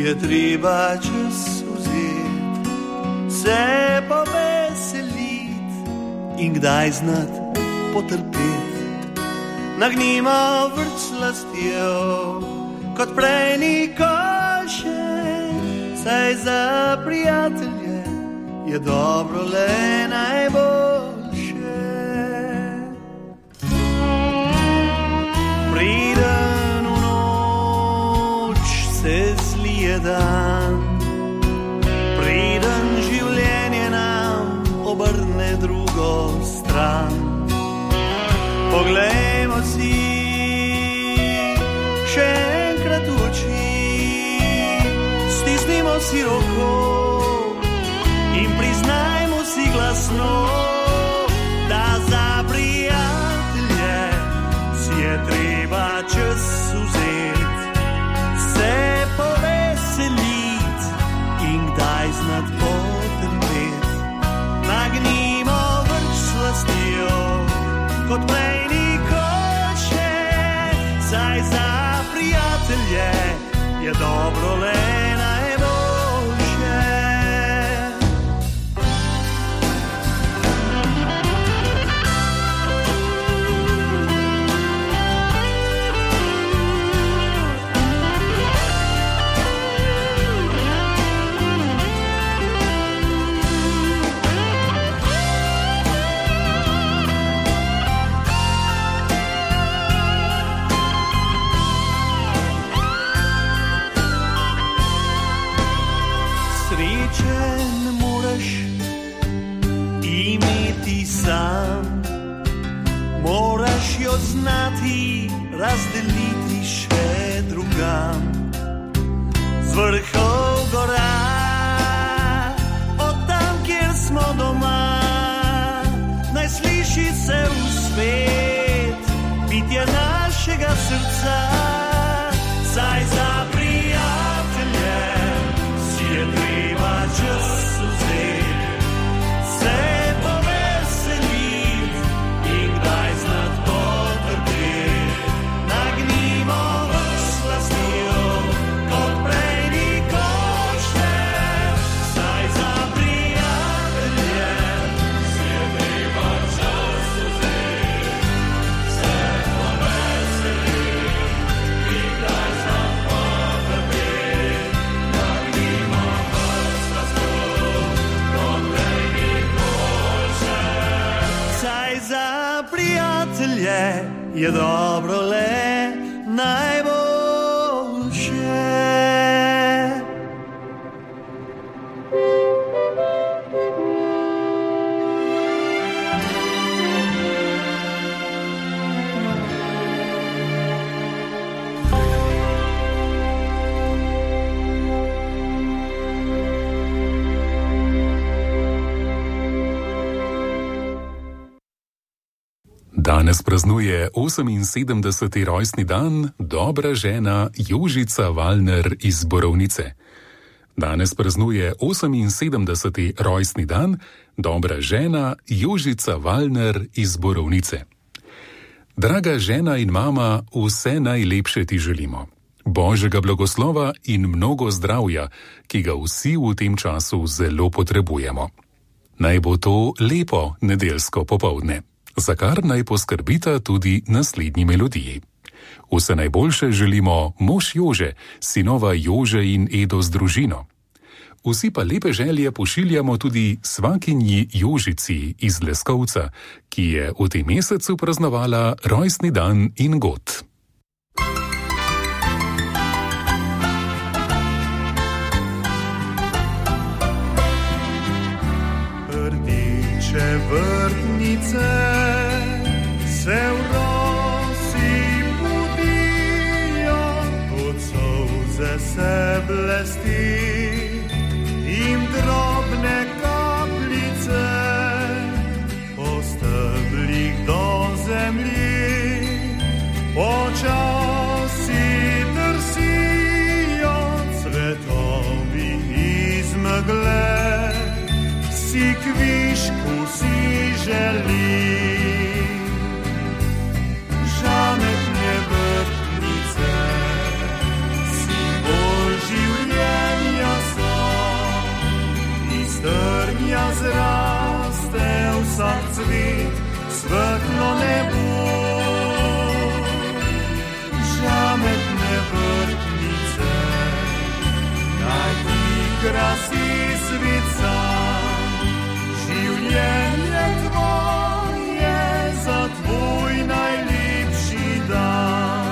je treba čas vzeti, se poveseliti in kdaj znat potrpeti. Nagnimo vrt slastjo, kot prej nikoli še, saj za prijatelje je dobro le najboljše. Preden v noč se zlije dan, preden življenje nam obrne drugo stran, poglejmo si še enkrat v oči, stisnimo si roko in priznajmo si glasno, da za prijatelje si je treba čas vzeti, se poveseliti in kdaj znat potrpeti. Nagnimo vrč slastjo, kot prej nikoli še, saj za prijatelje je dobro le najboljše. Moraš jo znati razdeliti še drugam. Z vrhov gora, od tam, kjer smo doma, naj sliši se v svet bitje našega srca, saj za prijatelje si je treba čas vzeti, se je dobro le najboljše. Danes praznuje 78. rojstni dan dobra žena Jožica Valner iz Borovnice. Danes praznuje 78. rojstni dan dobra žena Jožica Valner iz Borovnice. Draga žena in mama, vse najlepše ti želimo. Božjega blagoslova in mnogo zdravja, ki ga vsi v tem času zelo potrebujemo. Naj bo to lepo nedeljsko popoldne, za kar naj poskrbita tudi naslednji melodiji. Vse najboljše želimo mož Jože, sinova Jože in Edo z družino. Vsi pa lepe želje pošiljamo tudi svakinji Jožici iz Leskovca, ki je v tem mesecu praznovala rojstni dan in god. Rdeče vrtnice se v rosi budijo, od solze se blesti in drobne kapljice po steblih do zemlji počasi drsijo cvetovi iz megle. Si kvišku si želi, žametne vrtnice, simbol življenja. krasi svet sam, življenje tvoje za tvoj najlepši dan.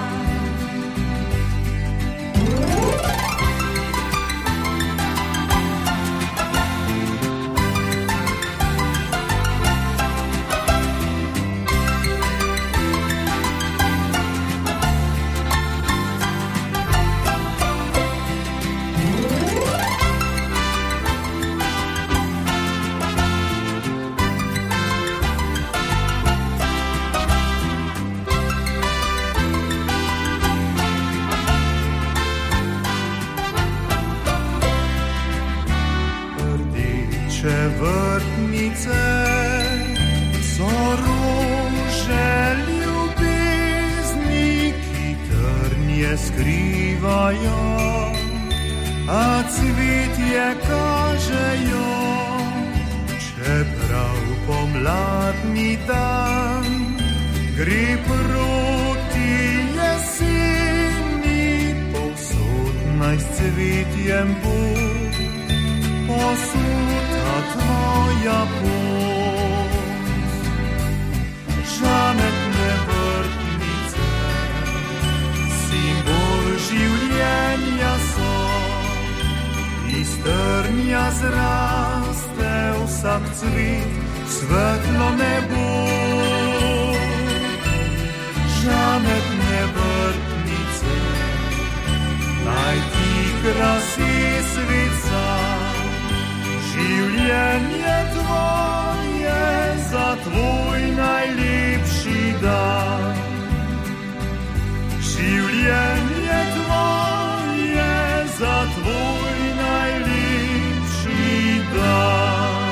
Vrtnice so rože ljubezni, ki trnje skrivajo, a cvetje kažejo. Čeprav pomladni dan gre proti jeseni, povsod naj s cvetjem bo posuta tvoja pot. Žametne vrtnice, simbol življenja so, iz trnja zraste vsak cvet, svetlo nebo. Žametne vrtnice, naj ti krasi svet sam, življenje tvoje za tvoj najlepši dan. Življenje tvoje za tvoj najlepši dan.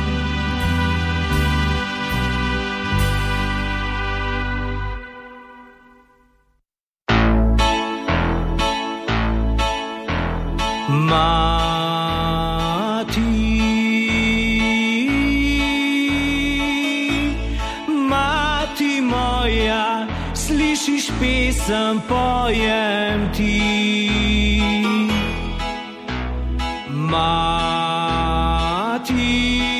Pesem pojem ti, mati,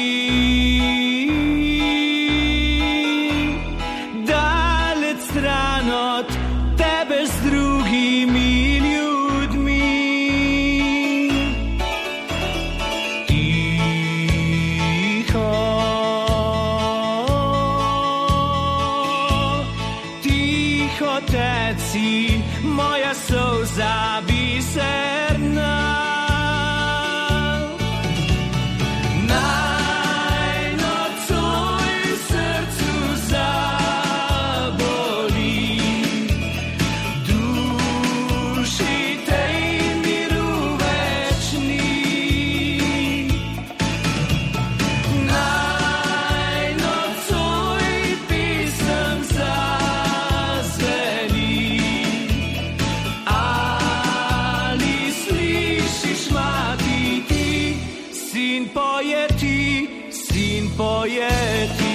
dalec stran od tebe z drugimi ljudmi. Tiho teci, moja solza biserna. Naj nocoj srcu zaboli, duši tej miru večni. Naj nocoj pisem zazveni. Sin poje ti.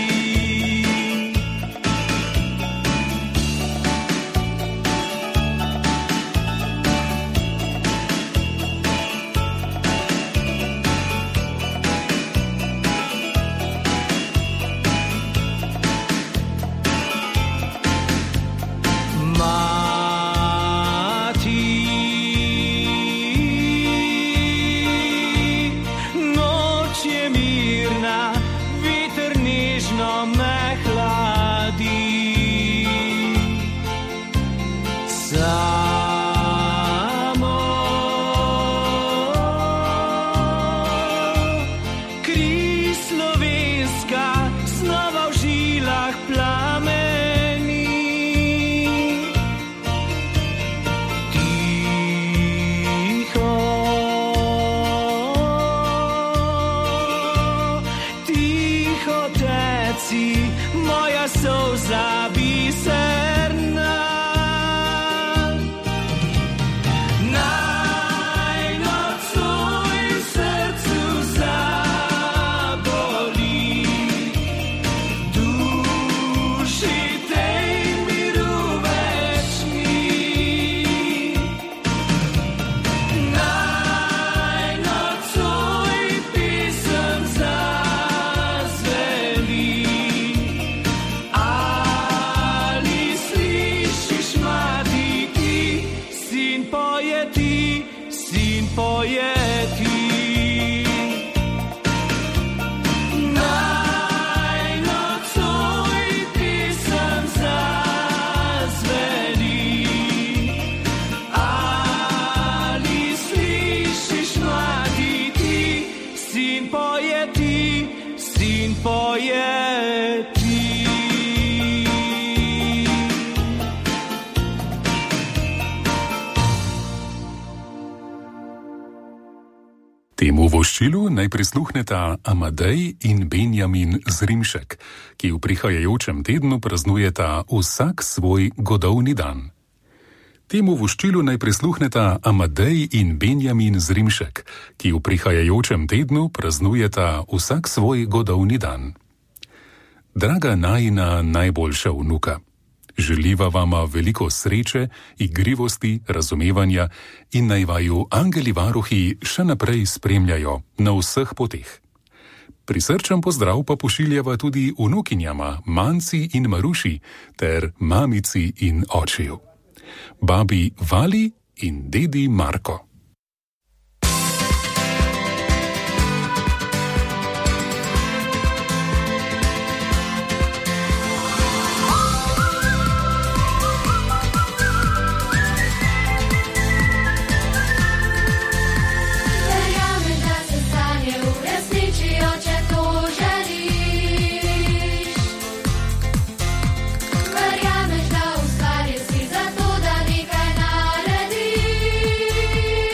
Noč je mirna, veter nežni. Temu voščilu naj prisluhneta Amadej in Benjamin Zrimšek, ki v prihajajočem tednu praznujeta vsak svoj godovni dan. Temu voščilu naj prisluhneta Amadej in Benjamin Zrimšek, ki v prihajajočem tednu praznujeta vsak svoj godovni dan. Draga najina najboljša vnuka, želiva vama veliko sreče, igrivosti, razumevanja in naj vaju angeli varuhi še naprej spremljajo na vseh poteh. Prisrčen pozdrav pa pošiljava tudi vnukinjama Manci in Maruši ter mamici in očiju. Babi Vali in dedi Marko. Verjameš, da ustvaril si zato, da nekaj narediš.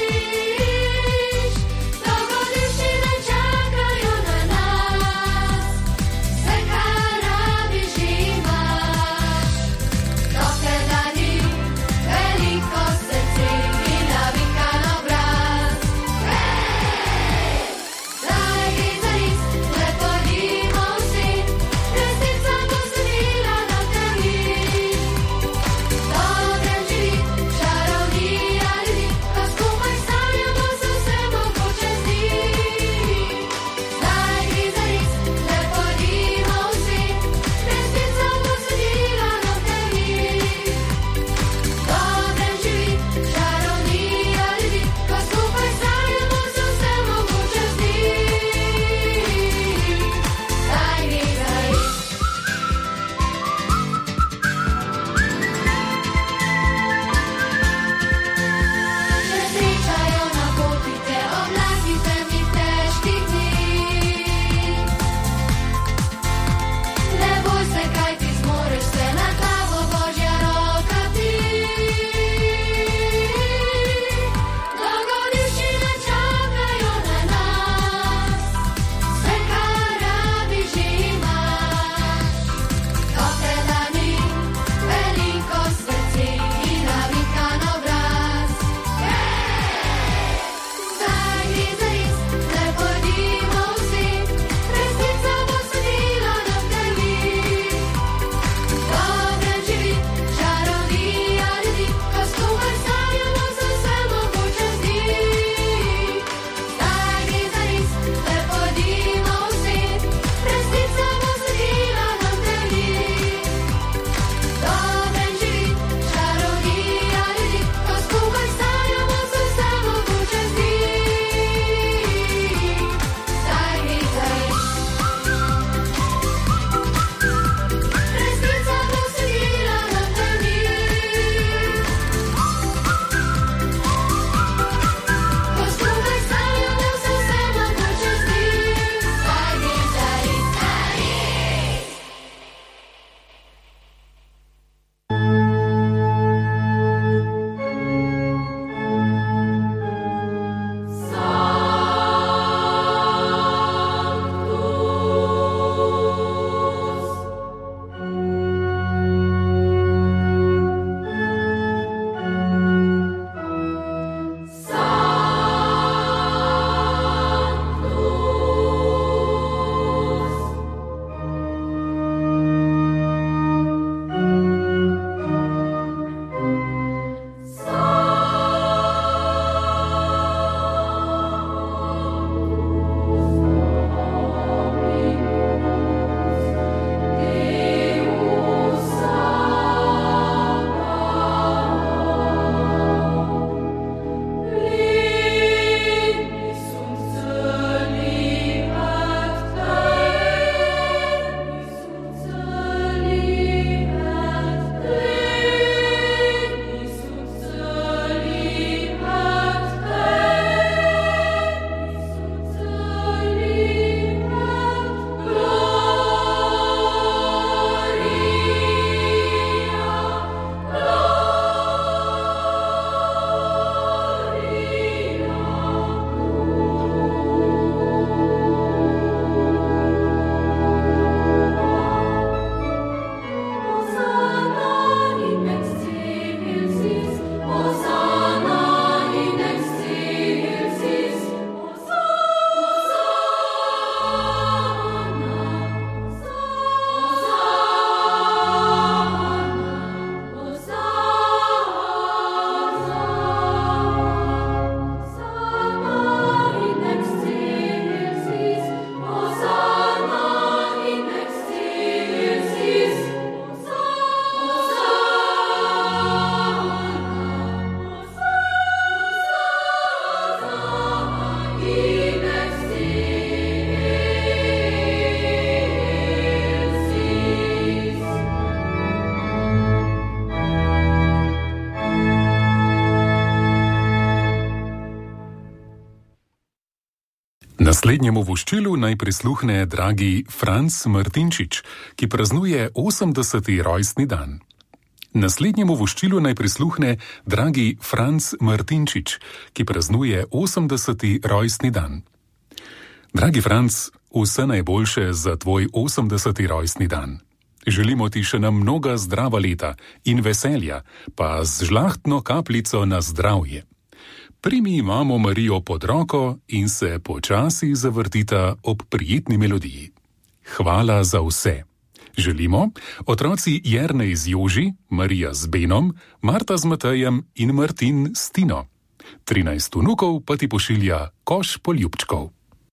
Naslednjemu voščilu naj prisluhne dragi Franc Martinčič, ki praznuje 80. rojstni dan. Naslednjemu voščilu naj prisluhne dragi Franc Martinčič, ki praznuje 80. rojstni dan. Dragi Franc, vse najboljše za tvoj 80. rojstni dan. Želimo ti še na mnoga zdrava leta in veselja, pa z žlahtno kapljico na zdravje. Primi imamo Marijo pod roko in se počasi zavrtita ob prijetni melodiji. Hvala za vse. Želimo otroci Jernej z Joži, Marija z Benom, Marta z Matejem in Martin s Tino. 13 vnukov pa ti pošilja koš poljubčkov.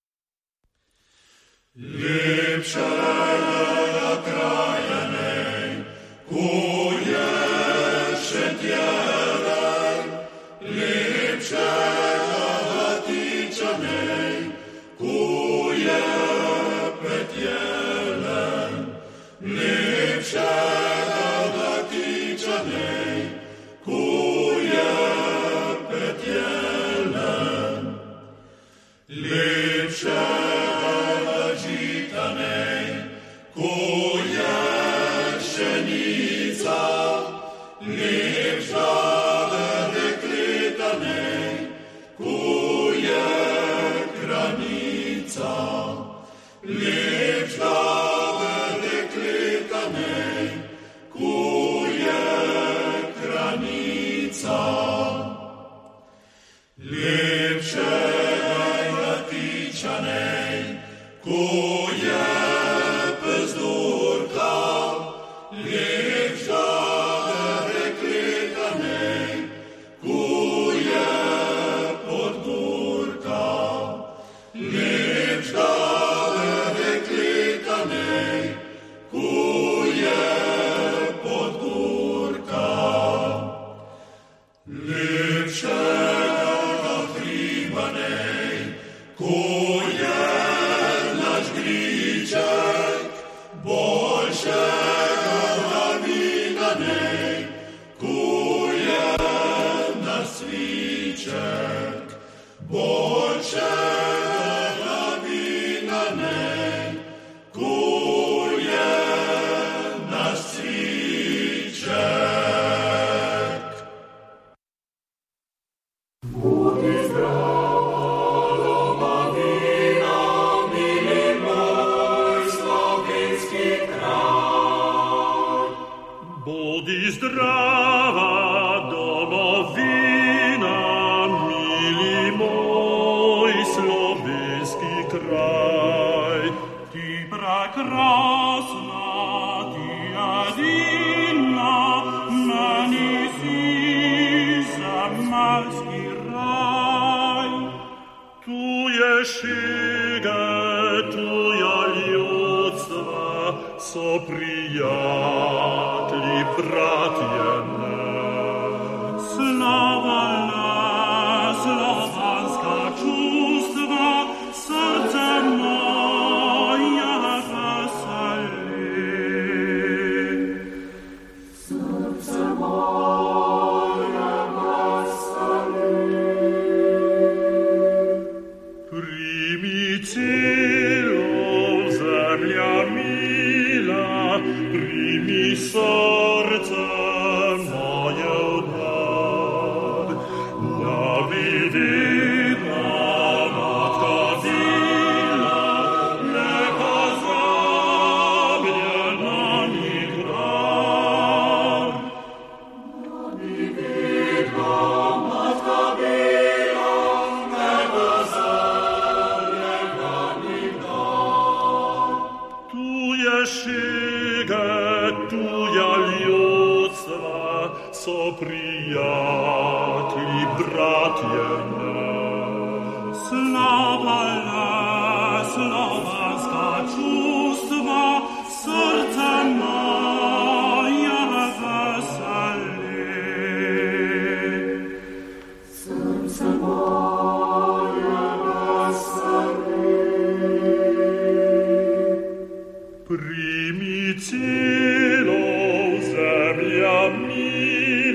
Lepšega kraja nej, ko je še tjelen, lepšega tiča nej, ko je petjelen, lepšega tiča nej, ko je petjelen, lepšega ko je šenica, lepša dekleta nej, ko je kranica, lepša dekleta nej, ko je kranica, lepšega tiča nej, ko je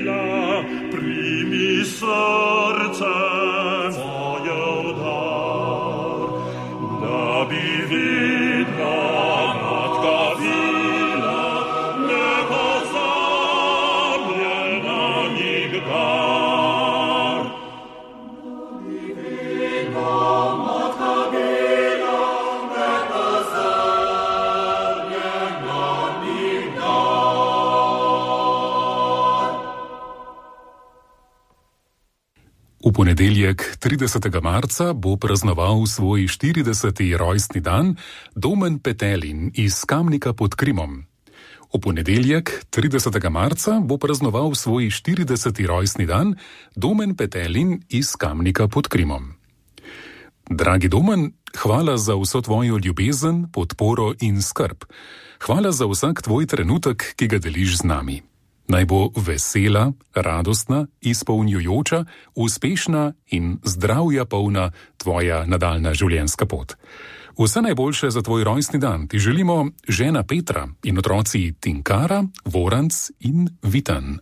Primi serce moje daj. ponedeljek 30. marca bo praznoval svoj 40. rojstni dan Domen Petelin iz Kamnika pod Krimom. V ponedeljek 30. marca bo praznoval svoj 40. rojstni dan Domen Petelin iz Kamnika pod Krimom. Dragi Domen, hvala za vso tvojo ljubezen, podporo in skrb. Hvala za vsak tvoj trenutek, ki ga deliš z nami. Naj bo vesela, radostna, izpolnjujoča, uspešna in zdravja polna tvoja nadaljna življenjska pot. Vse najboljše za tvoj rojstni dan ti želimo žena Petra in otroci Tinkara, Voranc in Vitan.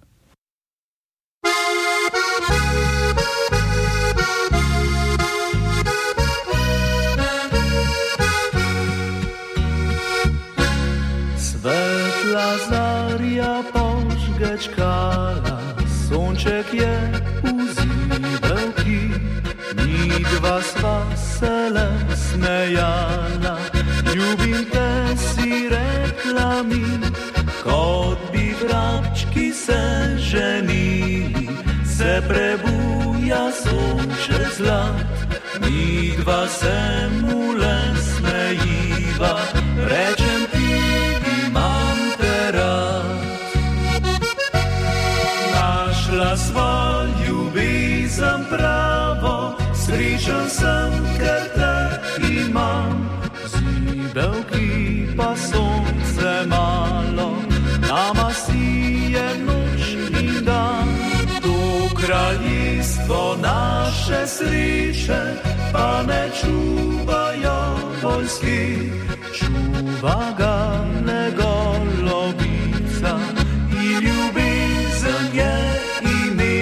Svetla zarja požgečkala, sonček je v zibelki, midva sva se le smejala. Ljubim te, si rekla mi, kot bi vrabčki se ženili, se prebuja sonček zlat, midva se mu le smejiva, rečem ti, imam te rad. Našla sva ljubezen pravo, srečen sem, ker te imam. Zibelki pa sonce malo, nama si je noč in dan. To kraljestvo naše sreče pa ne čuvajo vojski, čuva ga negolobica in ljubezen je ime.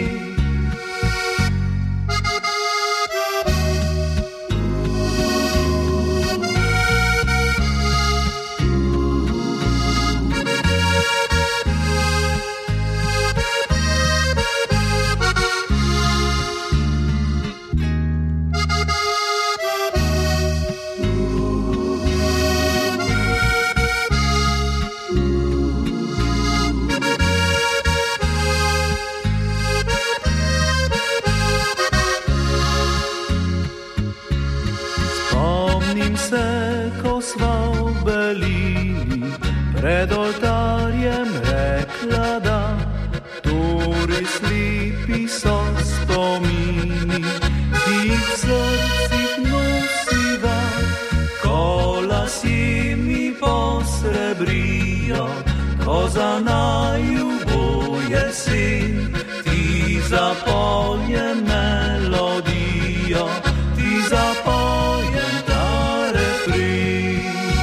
Pred oltarjem rekla da, tori slepi so spomini, ki v srcih nosiva, ko lasje mi posrebrijo, ko za naju bo jesen, ti zapoljem melodijo, ti zapoljem ta refren.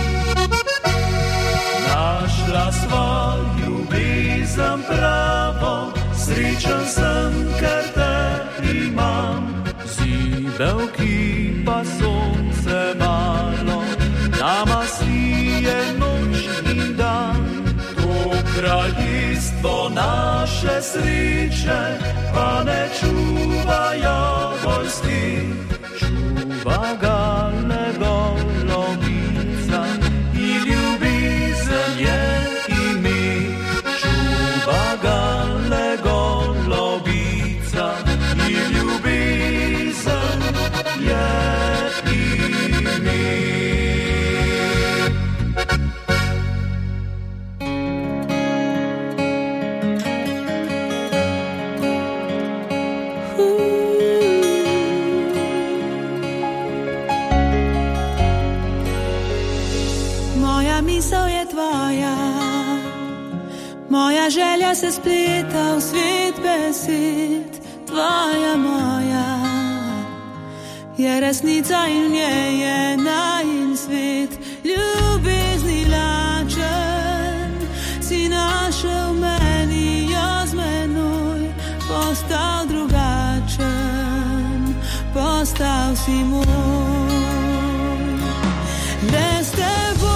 Našla sva ljubezen pravo, srečen sem, ker te imam. Zibelki pa sonce malo, nama si je noč in dan. To kraljestvo naše sreče pa ne čuvajo vojski, čuva ga negolobica in ljubezen je ime. Čuva ga negolobica in ljubezen je ime. Misel je tvoja, moja želja se spleta v svet besed. Tvoja moja je resnica in v njej je najin svet. Ljubezni lačen si našel meni, jo z menoj postal drugačen, postal si moj. Brez teboj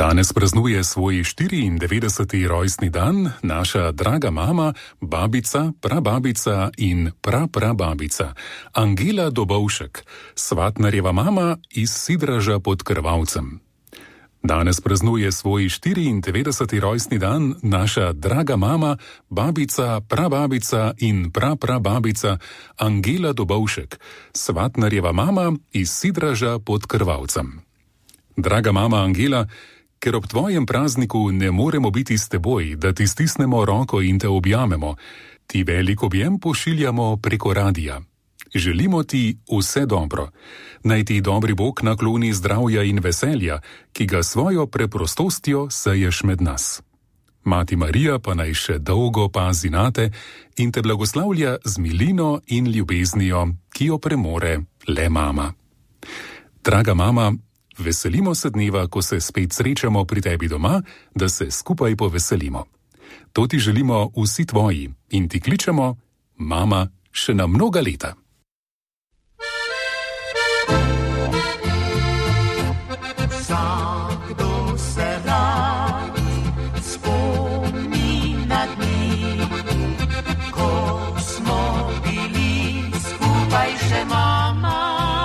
Danes praznuje svoj 94. rojstni dan naša draga mama, babica, prababica in praprababica Angela Dobovšek, Svatnarjeva mama iz Sidraža pod Krvavcem. Danes praznuje svoj 94. rojstni dan naša draga mama, babica, prababica in praprababica Angela Dobovšek, Svatnarjeva mama iz Sidraža pod Krvavcem. Draga mama Angela, ker ob tvojem prazniku ne moremo biti s teboj, da ti stisnemo roko in te objamemo, ti velik objem pošiljamo preko radija. Želimo ti vse dobro. Naj ti dobri Bog nakloni zdravja in veselja, ki ga svojo preprostostjo seješ med nas. Mati Marija pa naj še dolgo pazi nate in te blagoslavlja z milino in ljubeznijo, ki jo premore le mama. Draga mama, veselimo se dneva, ko se spet srečamo pri tebi doma, da se skupaj poveselimo. To ti želimo vsi tvoji in ti kličemo, mama, še na mnoga leta. Vsakdo se rad spomni na dni, ko smo bili skupaj še mama.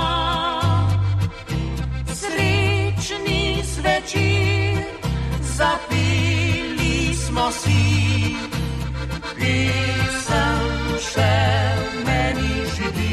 Srečni zvečer zapeli smo si, pesem še v meni živi.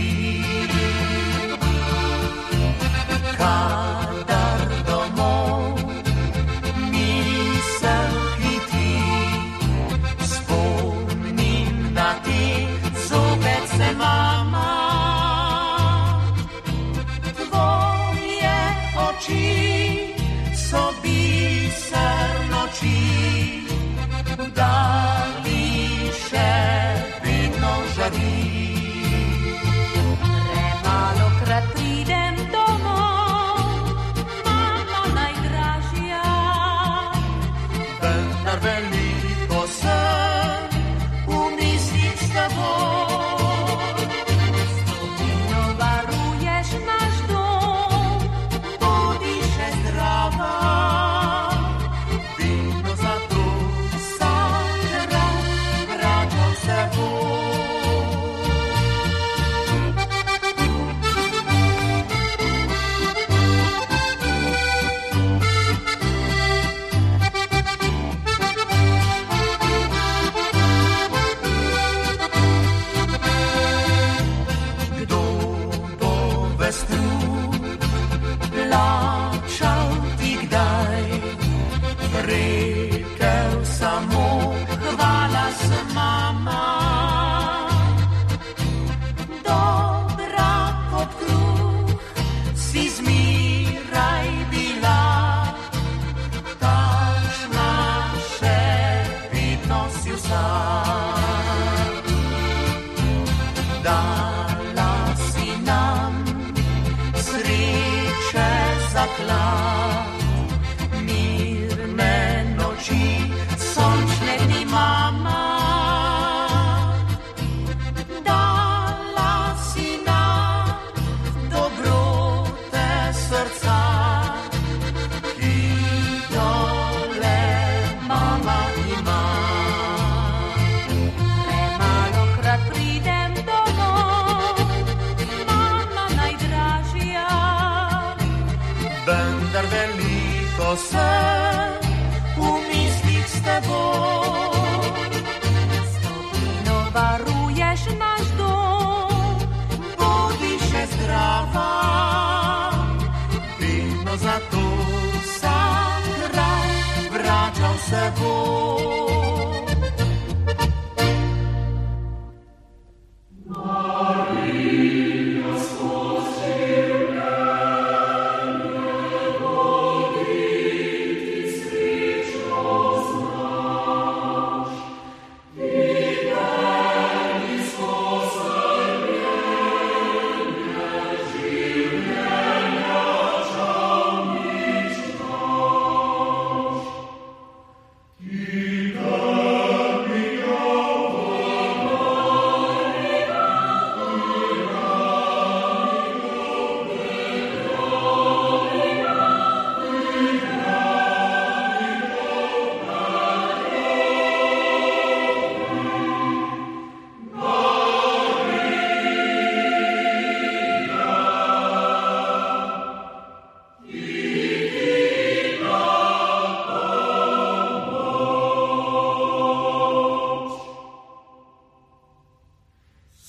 Premalokrat pridem domov, mama najdražja, vendar veliko sem v mislih s teboj. Stopino varuješ naš dom, bodi še zdrava, vedno zato vsak rad vračam se bo. Plačal ti kdaj, rekel samo hvala sem mama. Dobra kot kruh si zmeraj bila, takšna še vedno si vsak. Dala si nam sreče zaklad, mirne noči, sončne dni mama. Dala si nam dobrote srca, ki jo le mama ima. Premalokrat pridem domov, mama najdražja, vendar veliko sem v mislih s teboj. Stopino varuješ naš dom, bodi še zdrava, vedno zato vsak rad vračal se bo. He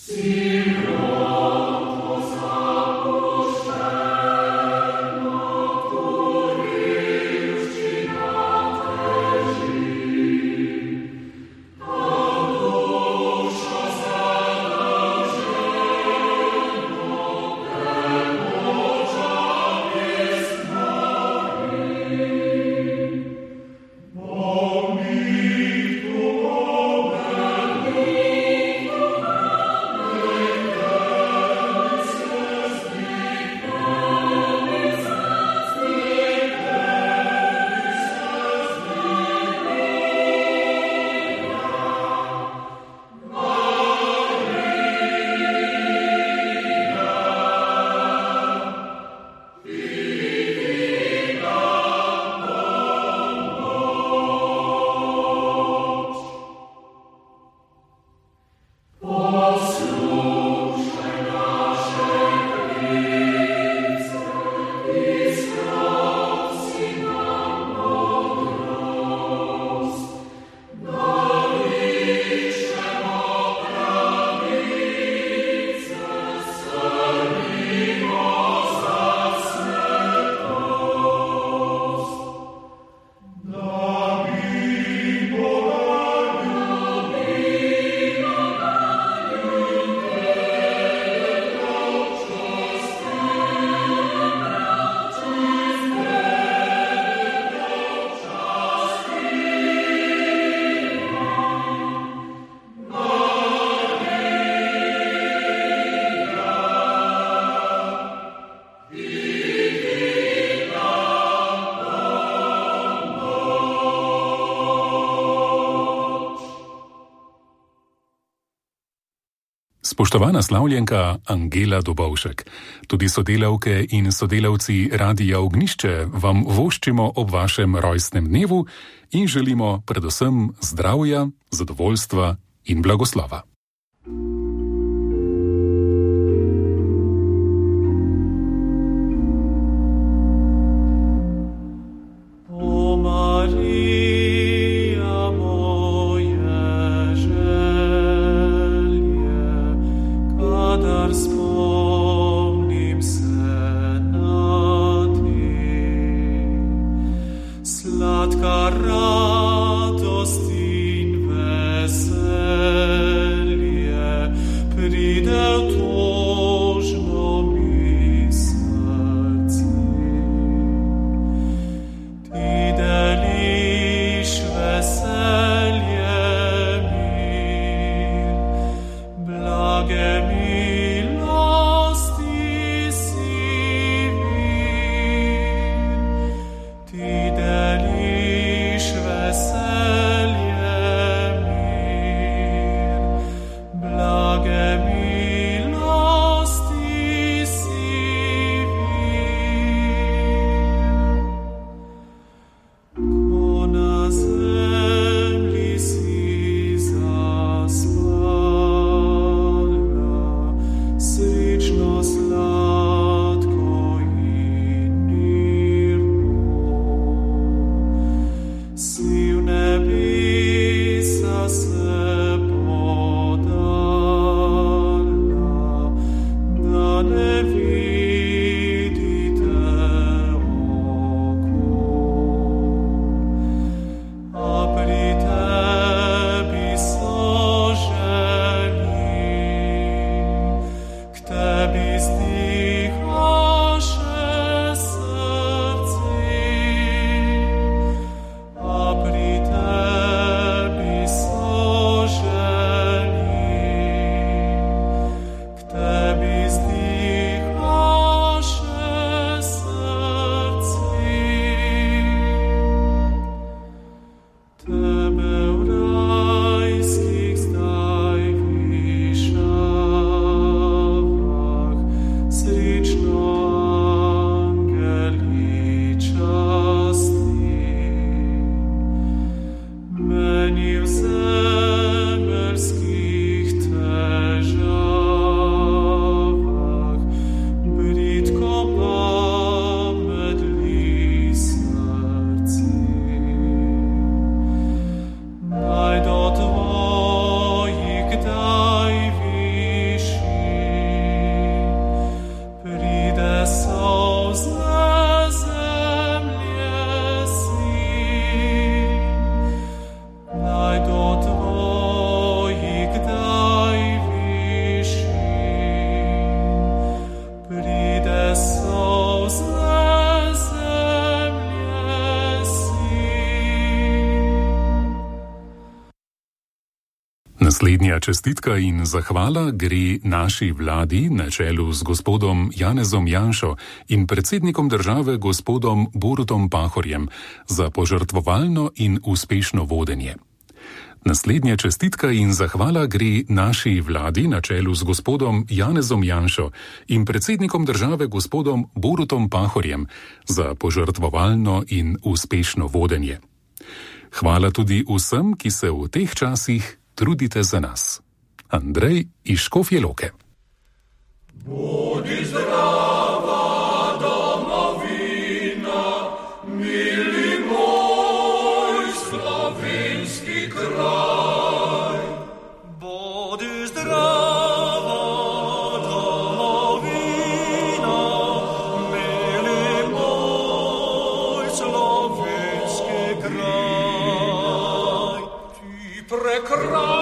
Spoštovana slavljenka Angela Dobovšek, tudi sodelavke in sodelavci Radia Ognjišče vam voščimo ob vašem rojstnem dnevu in želimo predvsem zdravja, zadovoljstva in blagoslova. Sladka radost in veselje. Naslednja čestitka in zahvala gre naši vladi na čelu z gospodom Janezom Janšo in predsednikom države gospodom Borutom Pahorjem za požrtvovalno in uspešno vodenje. Naslednja čestitka in zahvala gre naši vladi na čelu z gospodom Janezom Janšo in predsednikom države gospodom Borutom Pahorjem za požrtvovalno in uspešno vodenje. Hvala tudi vsem, ki se v teh časih trudite za nas. Andrej iz Škofje Loke. Bodi zdrava domovina, mili moj slovenski kraj. Bodi zdrava domovina, mili moj slovenski kraj. Ti prekrasna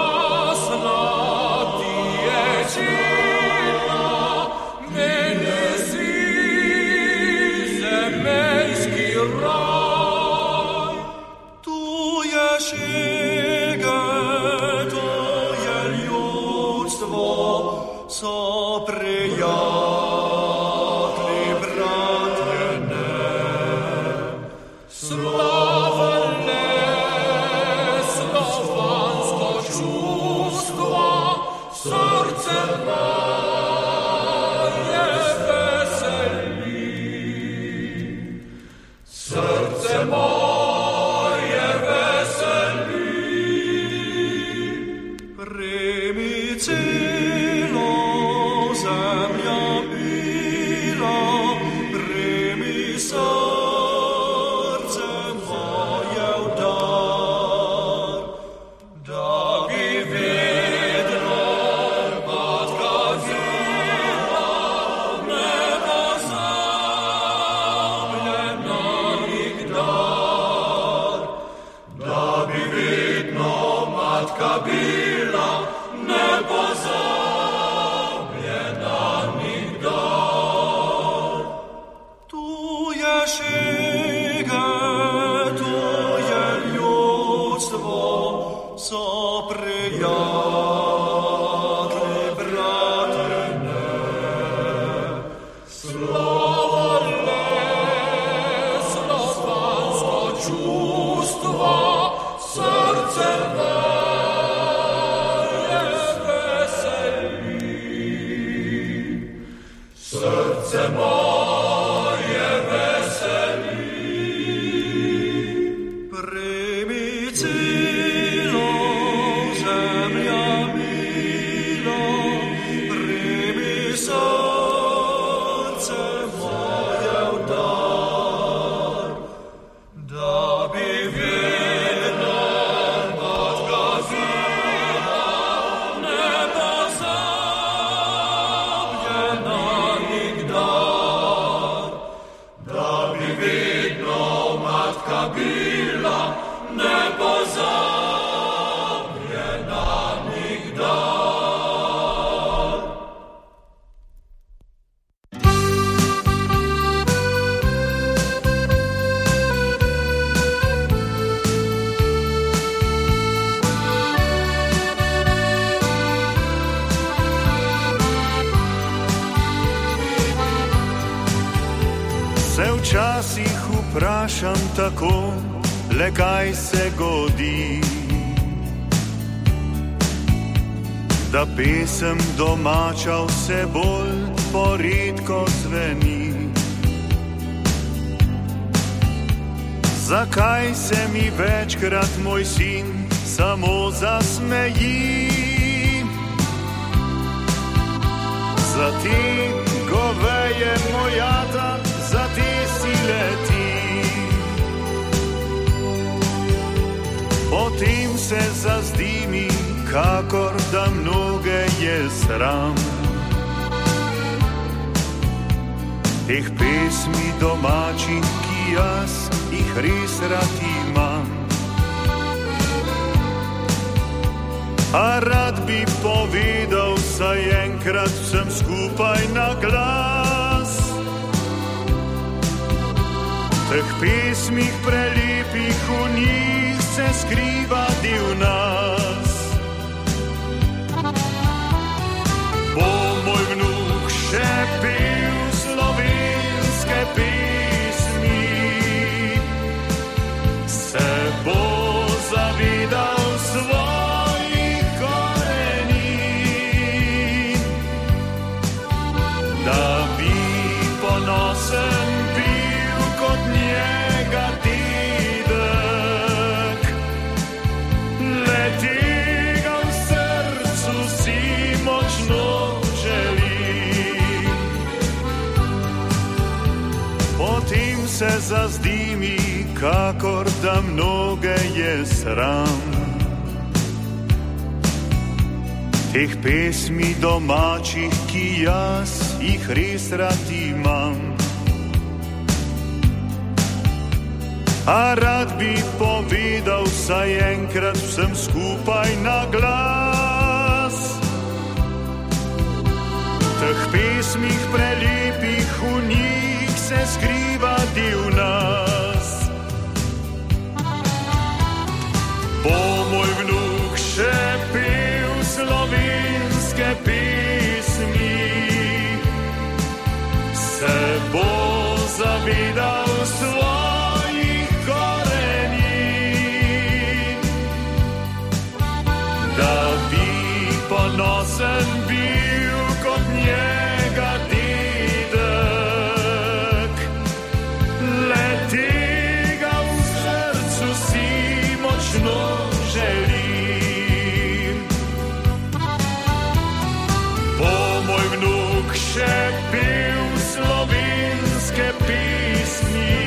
Včasih vprašam tako, le kaj se godi, da pesem domača vse bolj poredko zveni. Zakaj se mi večkrat moj sin samo zasmeji? Za te goveje mojata, za te si leti. Potem se zazdi mi, kakor da mnoge je sram. Teh pesmi domačin, ki jaz jih res rad imam. A rad bi povedal saj enkrat vsem skupaj na glas. Teh pesmih prelepih v njih se skriva del nas. se zazdi mi, kakor da mnoge je sram. Teh pesmi domačih, ki jaz jih res rad imam. A rad bi povedal vsaj enkrat vsem skupaj na glas. Teh pesmih prelepih, v njih se skriva del nas. Bo moj vnuk še pel slovenske pesmi, se bo zavedal svojih koreni, da bi ponosen bil kot njega dedek. Le tega v srcu si močno želim. Bo moj vnuk še pel slovenske pesmi,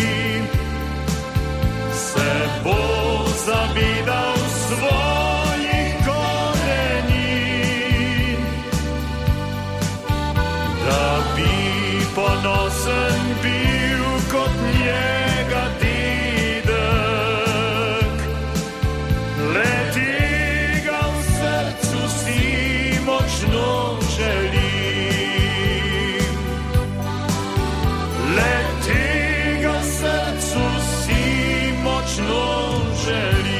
se bo zavedal svojih koreni, da bi ponosen bil kot njega dedek. Le tega v srcu si močno želim. Le tega v srcu si močno želim.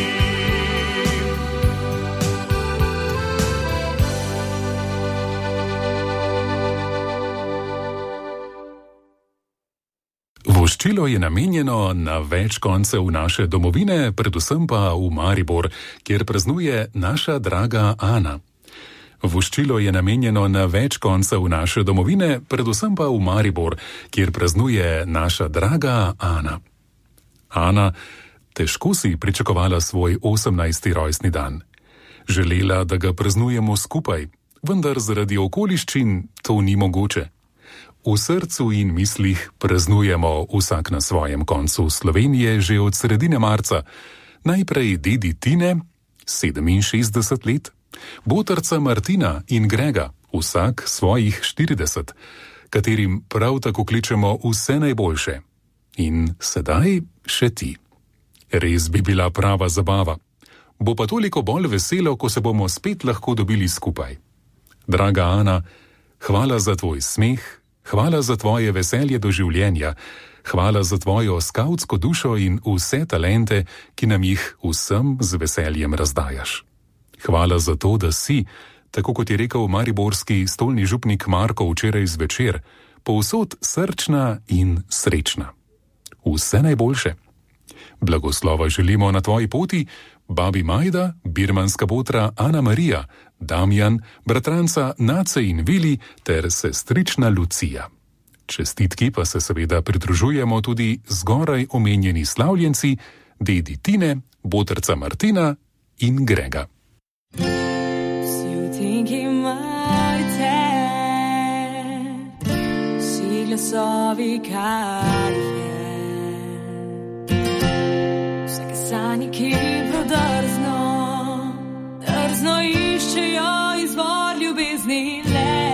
Voščilo je namenjeno na več koncev naše domovine, predvsem pa v Maribor, kjer praznuje naša draga Ana. Voščilo je namenjeno na več koncev naše domovine, predvsem pa v Maribor, kjer praznuje naša draga Ana. Ana, težko si pričakovala svoj 18. rojstni dan. Želela, da ga praznujemo skupaj, vendar zaradi okoliščin to ni mogoče. V srcu in mislih praznujemo vsak na svojem koncu Slovenije že od sredine marca. Najprej dedi Tine, 67 let, botrca Martina in Grega, vsak svojih 40, katerim prav tako kličemo vse najboljše. In sedaj še ti. Res bi bila prava zabava. Bo pa toliko bolj veselo, ko se bomo spet lahko dobili skupaj. Draga Ana, hvala za tvoj smeh, hvala za tvoje veselje do življenja, hvala za tvojo skavtsko dušo in vse talente, ki nam jih vsem z veseljem razdajaš. Hvala za to, da si, tako kot je rekel mariborski stolni župnik Marko včeraj zvečer, povsod srčna in srečna. Vse najboljše. Blagoslova želimo na tvoji poti babi Majda, birmanska botra Ana Marija, Damjan, bratranca Nace in Vili ter sestrična Lucija. Čestitki pa se seveda pridružujemo tudi zgoraj omenjeni slavljenci, dedi Tine, botrca Martina in Grega. Vsi utinki Majte, vsi glasovi, kar je. Vsake sanje, ki prodrzno, drzno iščejo izvor ljubezni le.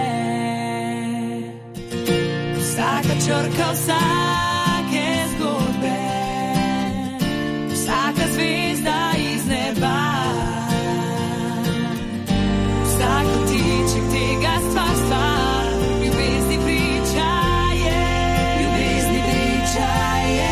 Vsaka črka, vsake zgodbe, vsaka zvezda iz neba, vsak kotiček tega stvarstva, ljubezni priča je, ljubezni priča je.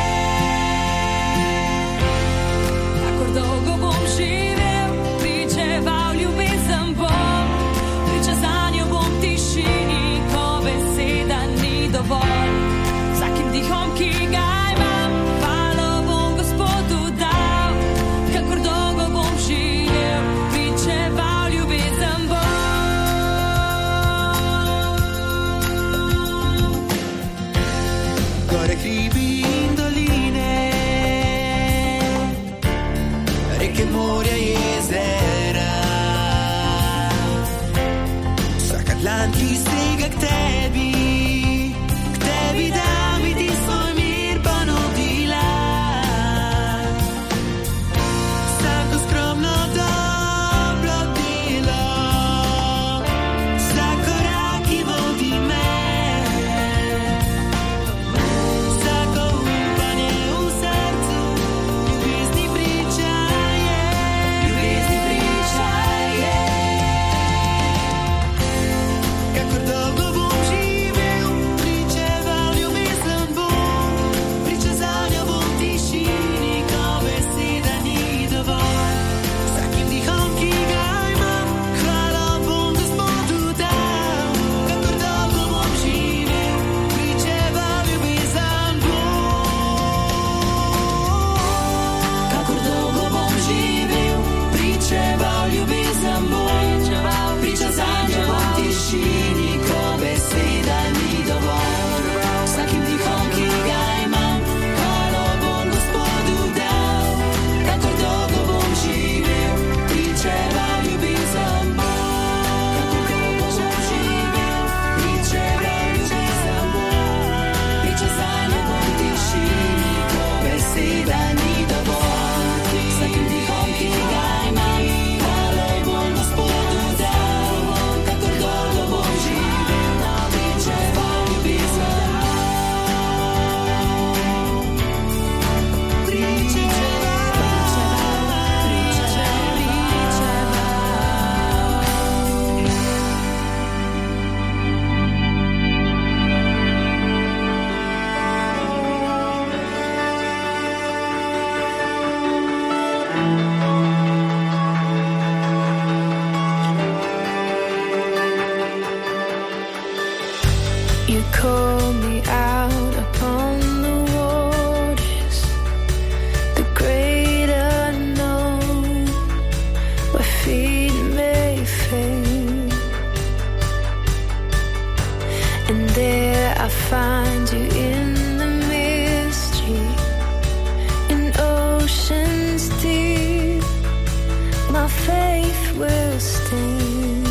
Kakor dolgo bom živel, pričeval ljubezen bom, priča zanjo bom v tišini, ko beseda ni dovolj. Vsakim dihom, ki ga imam, hvalo bom Gospodu dal. Kakor dolgo bom živel, pričeval ljubezen bom. Gore, hribi in doline, reke, morja, jezera, vsak Atlant, ki sega k tebi da mi ti svoj mir. You call me out upon the waters, the great unknown, where feet may fail. And there I find you in the mystery, in oceans deep, my faith will stand.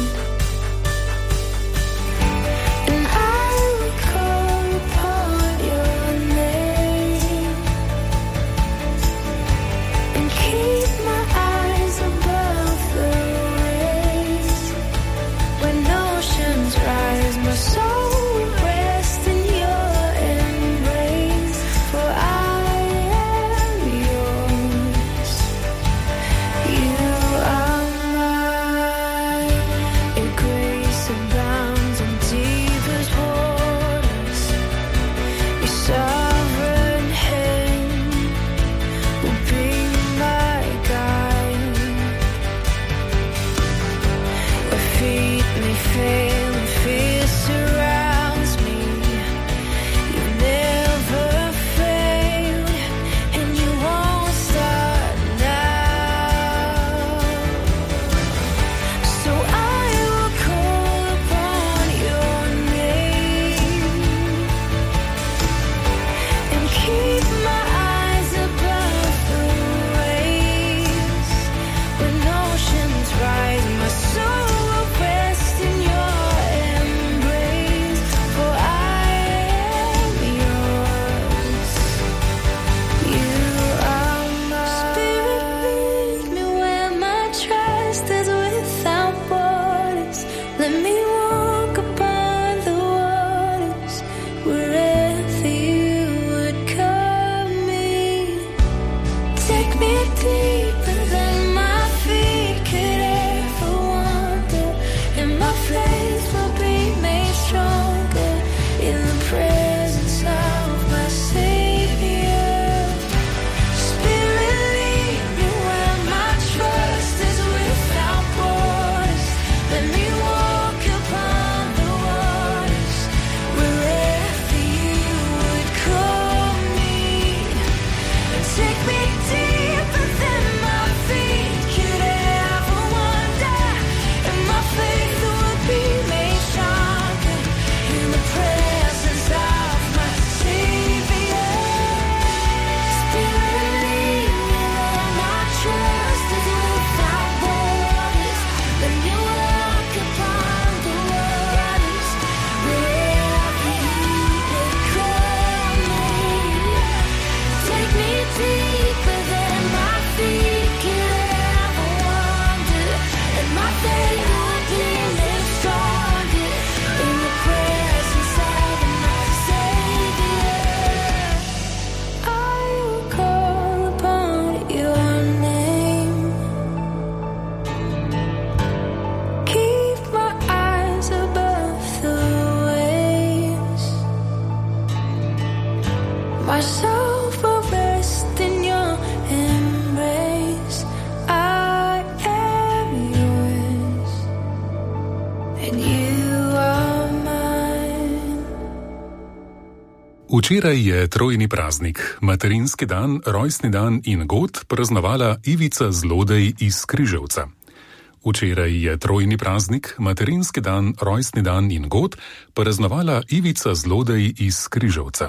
Včeraj je trojni praznik, materinski dan, rojstni dan in god praznovala Ivica Zlodej iz Križevca. Včeraj je trojni praznik, materinski dan, rojstni dan in god praznovala Ivica Zlodej iz Križevca.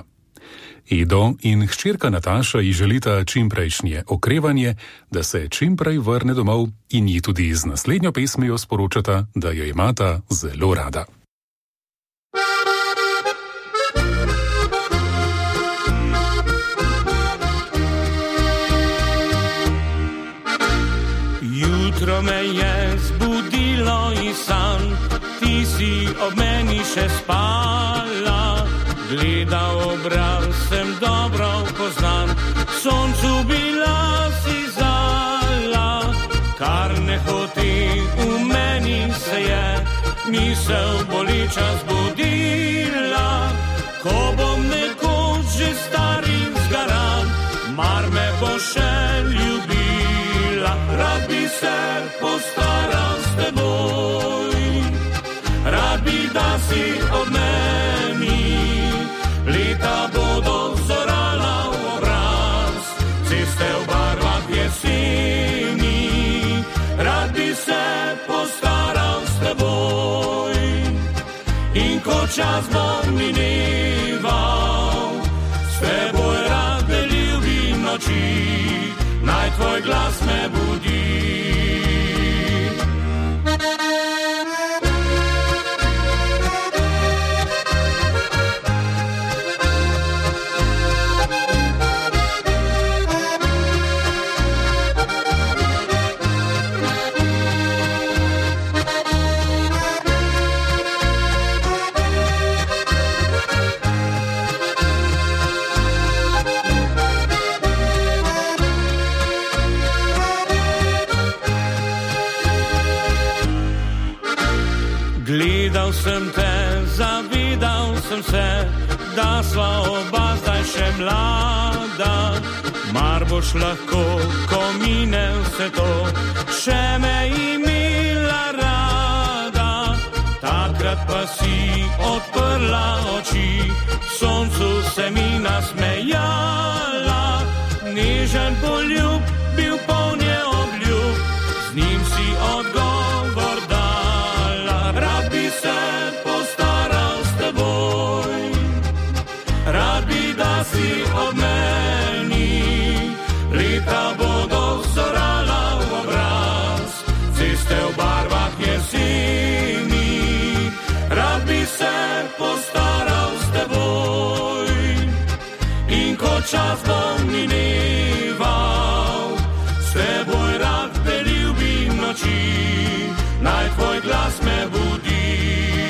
Edo in hčerka Nataša ji želita čimprejšnje okrevanje, da se čimprej vrne domov in ji tudi z naslednjo pesmijo sporočata, da jo imata zelo rada. Jutro me je zbudilo iz san, ti si ob meni še spala. Gledal obraz sem dobro poznan, soncu bila si zala. Kar ne hoti v meni se je, misel boleča zbudila. Ko bom nekoč že star in zgaran, mar me bo še ljubila. Rad bi se postaral s teboj, rad bi, da si ob meni. čas bom mineval, s teboj rad ne ljubim noči, naj tvoj glas me budi. Gledal sem te, zavidal sem se, da sva oba zdaj še mlada. Mar boš lahko, ko mine vse to, še me imela rada. Takrat pa si odprla oči, soncu se mi nasmejala. Nežen poljub, bil polnje obljub, z njim si odgovor dala. Rad bi se postaral s teboj, rad bi, da si ob meni. Leta bodo zorala v obraz, ceste v barvah jeseni. Rad bi se postaral s teboj in ko čas bom mineval, s teboj rad ne ljubim noči, naj tvoj glas me